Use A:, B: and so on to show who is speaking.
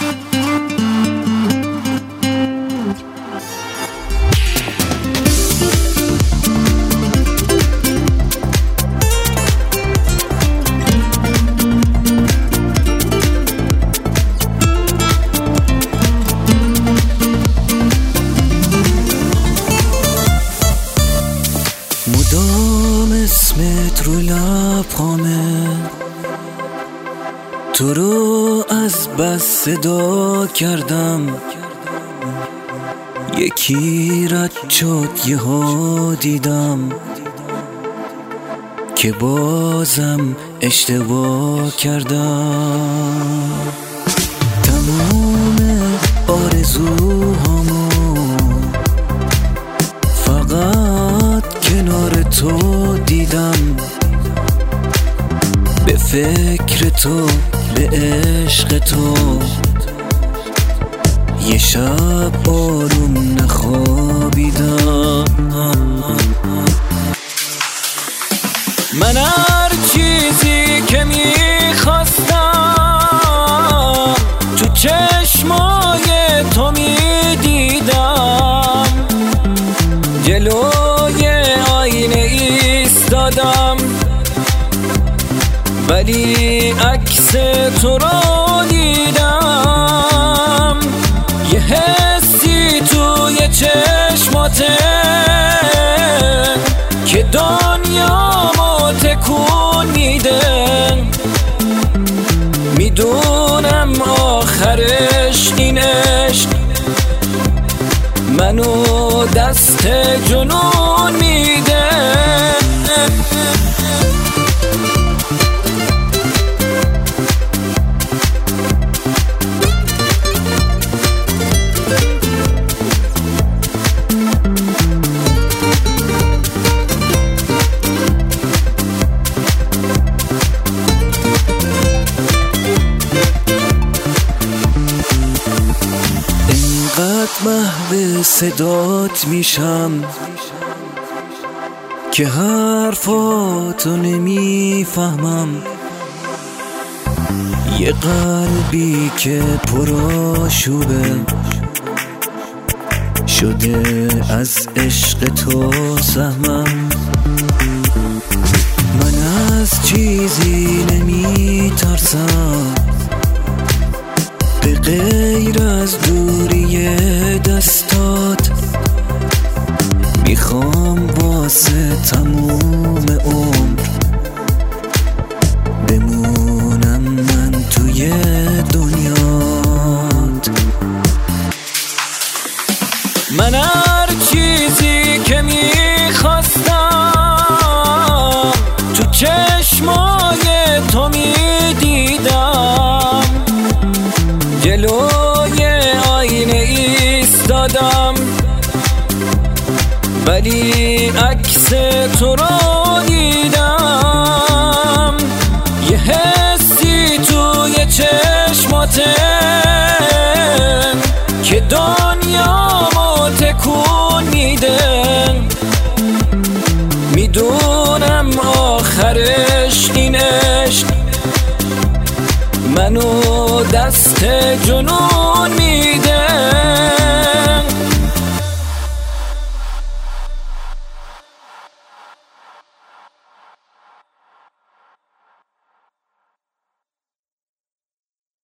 A: مدام اسمت رو لبخامه، تو رو از بس صدا کردم، یکی رد شد یهو دیدم که بازم اشتباه کردم. تمام آرزوهامو فقط کنار تو دیدم، به فکر تو، به عشق تو، یه شب آروم نخوابیدم. من هر چیزی که میخواستم تو چشمای تو میدیدم، جلوی آینه ایستادم ولی عکس تو رو دیدم. یه حسی توی چشماته که دنیامو تکون میده، میدونم آخرش این عشق منو دست جنون میده. محو صدات میشم که حرفاتو نمیفهمم، یه قلبی که پرآشوبه شده از عشق تو سهمم. من از چیزی نمیترسم به غیر از دوری دستات، میخوام واسه تموم عمر بمونم من توی دنیات. من هر چیزی که میخواستم تو چشمای تو میدیدم، جلوی آینه ایستادم ولی عکس تو رو دیدم. یه حسی توی چشماته که دنیامو تکون میده، میدونم آخرش این عشق منو دست جنون میده.